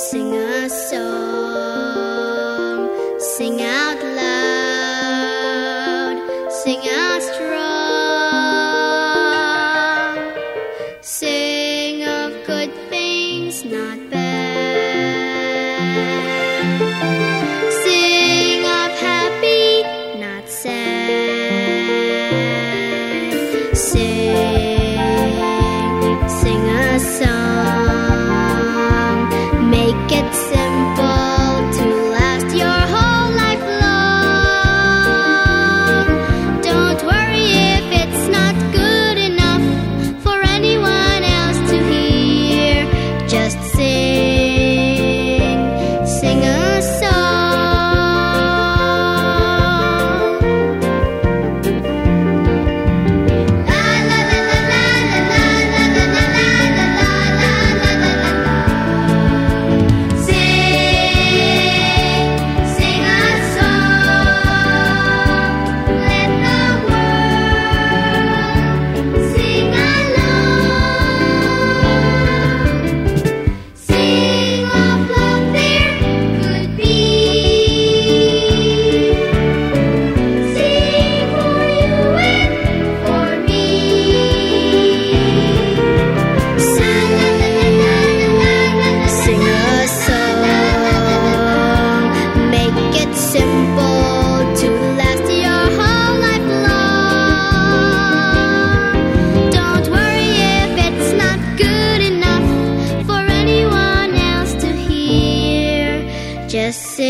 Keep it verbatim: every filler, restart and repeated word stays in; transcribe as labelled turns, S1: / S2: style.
S1: Sing a song, sing out loud, sing out strong. Sing of good things, not bad. Sing of happy, not sad. Sing, sing a song, make it simple to last your whole life long. Don't worry if it's not good enough for anyone else to hear. Just sing, sing a song. La la la la la la la la la la la la la la. Sing, sing a song. Let the world sing along. Sing of love there could be. Sing for you and for me. Sing a song, make it simple to last your whole life long. Don't worry if it's not good enough for anyone else to hear. Just sing.